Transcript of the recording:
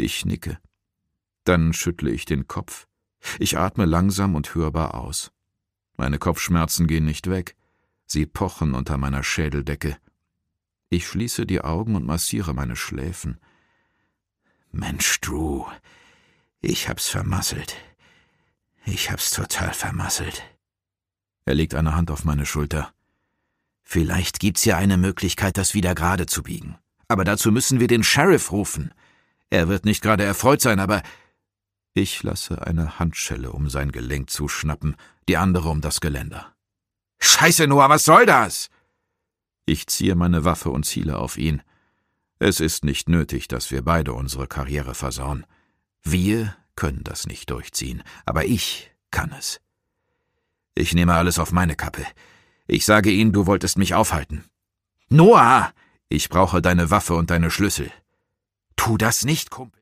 Ich nicke. Dann schüttle ich den Kopf. Ich atme langsam und hörbar aus. Meine Kopfschmerzen gehen nicht weg. Sie pochen unter meiner Schädeldecke. Ich schließe die Augen und massiere meine Schläfen. Mensch, Drew, ich hab's vermasselt. Ich hab's total vermasselt. Er legt eine Hand auf meine Schulter. Vielleicht gibt's ja eine Möglichkeit, das wieder gerade zu biegen. Aber dazu müssen wir den Sheriff rufen. Er wird nicht gerade erfreut sein, aber... Ich lasse eine Handschelle um sein Gelenk zuschnappen, die andere um das Geländer. »Scheiße, Noah, was soll das?« Ich ziehe meine Waffe und ziele auf ihn. Es ist nicht nötig, dass wir beide unsere Karriere versauen. Wir können das nicht durchziehen, aber ich kann es. Ich nehme alles auf meine Kappe. Ich sage ihnen, du wolltest mich aufhalten. »Noah! Ich brauche deine Waffe und deine Schlüssel.« »Tu das nicht, Kumpel!«